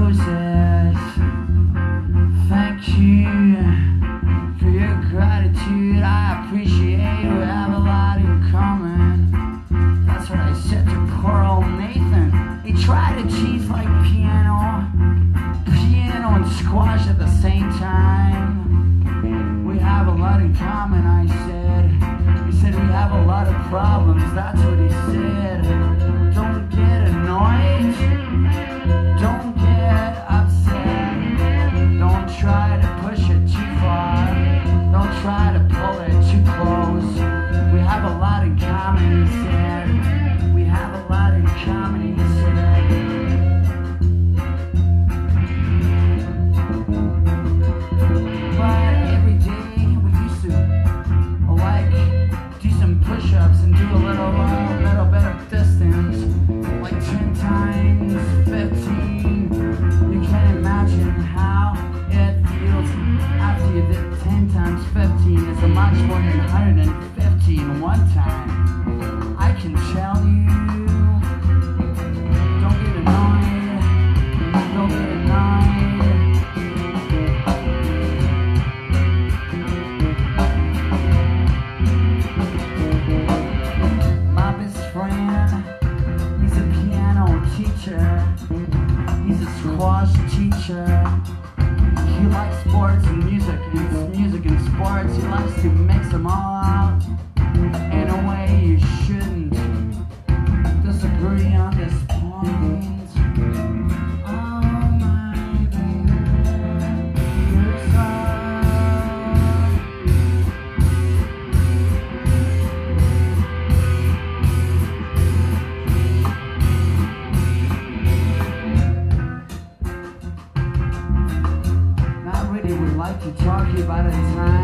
roses. Thank you for your gratitude. I appreciate you have a lot in common. That's what I said to poor old Nathan. He tried to cheese like piano and squash at the same time. We have a lot in common, I said. He said we have a lot of problems. That's what he said. Don't get annoyed. Don't get upset. Don't try to push it too far. Don't try to pull it too close. We have a lot in common, he said. We have a lot in common, he said. But every day we used to like do some push-ups and do a little bit of distance, like 10 times 15. You can't imagine how it feels after you did 10 times 15. It's a much more than 115 one time. I can tell you, don't get annoyed, don't get annoyed. My best friend, he's a piano teacher, he's a squash teacher. He likes sports and music and sports. He likes to mix them all out in a way you shouldn't disagree on this point. Oh my baby, you're so not really would like to talk about a time